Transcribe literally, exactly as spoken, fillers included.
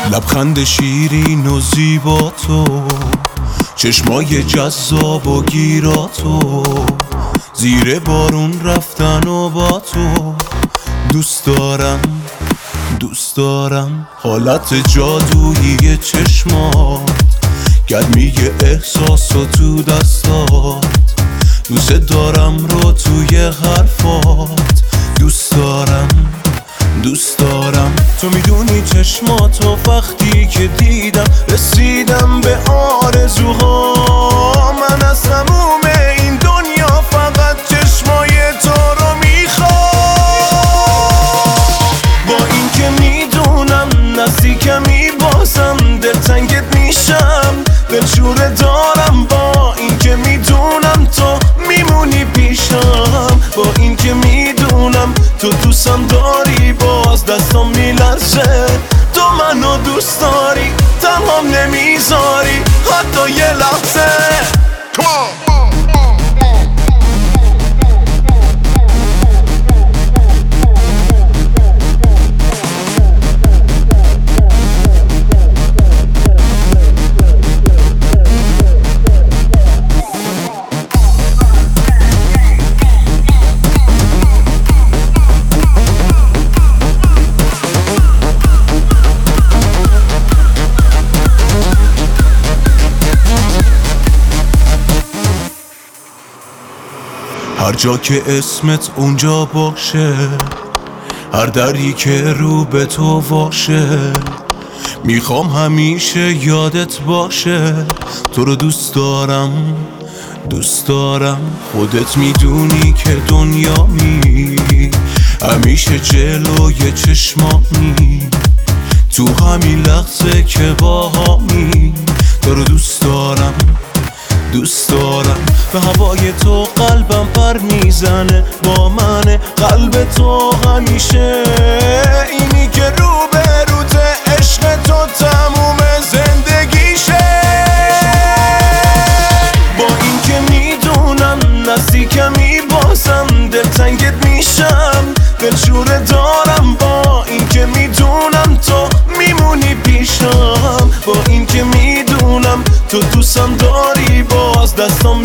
لبخند شیرین و زیبا تو، چشمای جذاب و گیرا تو، زیر بارون رفتن و با تو. دوست دارم دوست دارم حالت جادویی چشمات، گرمی احساس و تو دستات، دوست دارم رو توی حرفات. دوست دارم دوست دارم تو میدونی چشماتو وقتی که دیدم رسیدم به آرزوها. من از تموم این دنیا فقط چشمای تو رو میخوام. با این که میدونم نزدیکمی بازم دلتنگت میشم، دلشوره دارم. با این که میدونم تو میمونی پیشم، با این که میدونم تو دوستم داری، باز دستم میلرزه. تو منو دوست داری، تنهام نمیذاری حتی یه لحظه. Come on. هر جا که اسمت اونجا باشه، هر دری که رو به تو واشه، میخوام همیشه یادت باشه. تو رو دوست دارم دوست دارم خودت میدونی که دنیامی، همیشه جلوی چشمامی، تو همین لحظه که باهامی. تو رو دوست دارم دوست دارم به هوای تو قلبم پر میزنه، با منه قلب تو همیشه. اینی که رو به روته عشق تو تموم زندگیشه. با این که میدونم نزدیکمی بازم دلتنگت میشم، دلشوره دارم. با این که میدونم تو میمونی پیشم، با این که میدونم تو دوستم داری، باز دستم